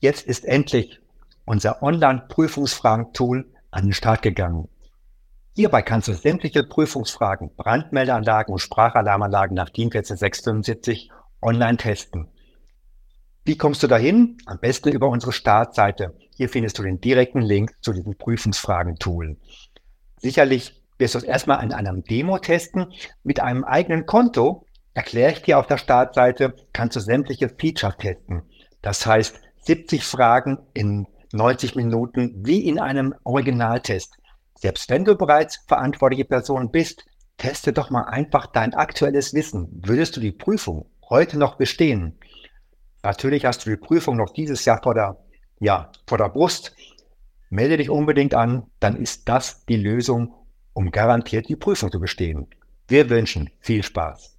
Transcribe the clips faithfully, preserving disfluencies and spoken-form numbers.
Jetzt ist endlich unser Online-Prüfungsfragen-Tool an den Start gegangen. Hierbei kannst du sämtliche Prüfungsfragen, Brandmeldeanlagen und Sprachalarmanlagen nach DIN vierzehn sechs fünfundsiebzig online testen. Wie kommst du dahin? Am besten über unsere Startseite. Hier findest du den direkten Link zu diesem Prüfungsfragen-Tool. Sicherlich wirst du es erstmal in einem Demo testen. Mit einem eigenen Konto, erkläre ich dir auf der Startseite, kannst du sämtliche Features testen. Das heißt, siebzig Fragen in neunzig Minuten wie in einem Originaltest. Selbst wenn du bereits verantwortliche Person bist, teste doch mal einfach dein aktuelles Wissen. Würdest du die Prüfung heute noch bestehen? Natürlich hast du die Prüfung noch dieses Jahr vor der, ja, vor der Brust. Melde dich unbedingt an, dann ist das die Lösung, um garantiert die Prüfung zu bestehen. Wir wünschen viel Spaß.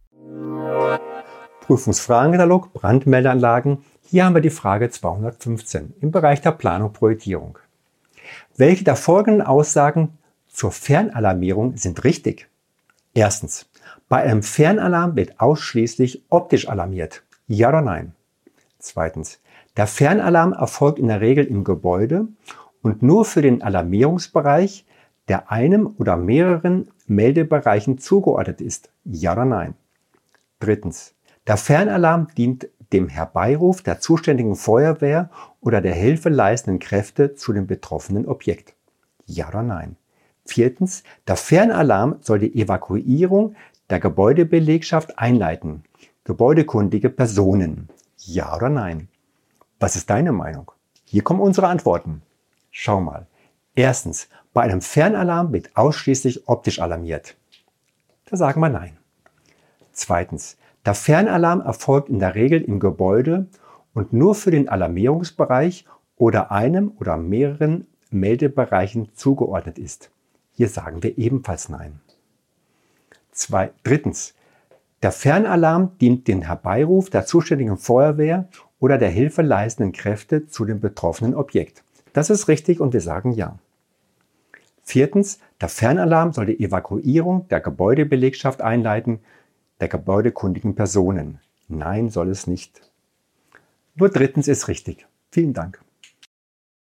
Prüfungsfragenkatalog, Brandmeldeanlagen. Hier haben wir die Frage zweihundertfünfzehn im Bereich der Planung und Projektierung. Welche der folgenden Aussagen zur Fernalarmierung sind richtig? Erstens. Bei einem Fernalarm wird ausschließlich optisch alarmiert. Ja oder nein? Zweitens. Der Fernalarm erfolgt in der Regel im Gebäude und nur für den Alarmierungsbereich, der einem oder mehreren Meldebereichen zugeordnet ist. Ja oder nein? Drittens. Der Fernalarm dient dem Herbeiruf der zuständigen Feuerwehr oder der hilfeleistenden Kräfte zu dem betroffenen Objekt. Ja oder nein? Viertens. Der Fernalarm soll die Evakuierung der Gebäudebelegschaft einleiten. Gebäudekundige Personen. Ja oder nein? Was ist deine Meinung? Hier kommen unsere Antworten. Schau mal. Erstens. Bei einem Fernalarm wird ausschließlich optisch alarmiert. Da sagen wir nein. Zweitens. Der Fernalarm erfolgt in der Regel im Gebäude und nur für den Alarmierungsbereich oder einem oder mehreren Meldebereichen zugeordnet ist. Hier sagen wir ebenfalls nein. Zwei, drittens. Der Fernalarm dient dem Herbeiruf der zuständigen Feuerwehr oder der hilfeleistenden Kräfte zu dem betroffenen Objekt. Das ist richtig und wir sagen ja. Viertens. Der Fernalarm soll die Evakuierung der Gebäudebelegschaft einleiten, der gebäudekundigen Personen. Nein, soll es nicht. Nur drittens ist richtig. Vielen Dank.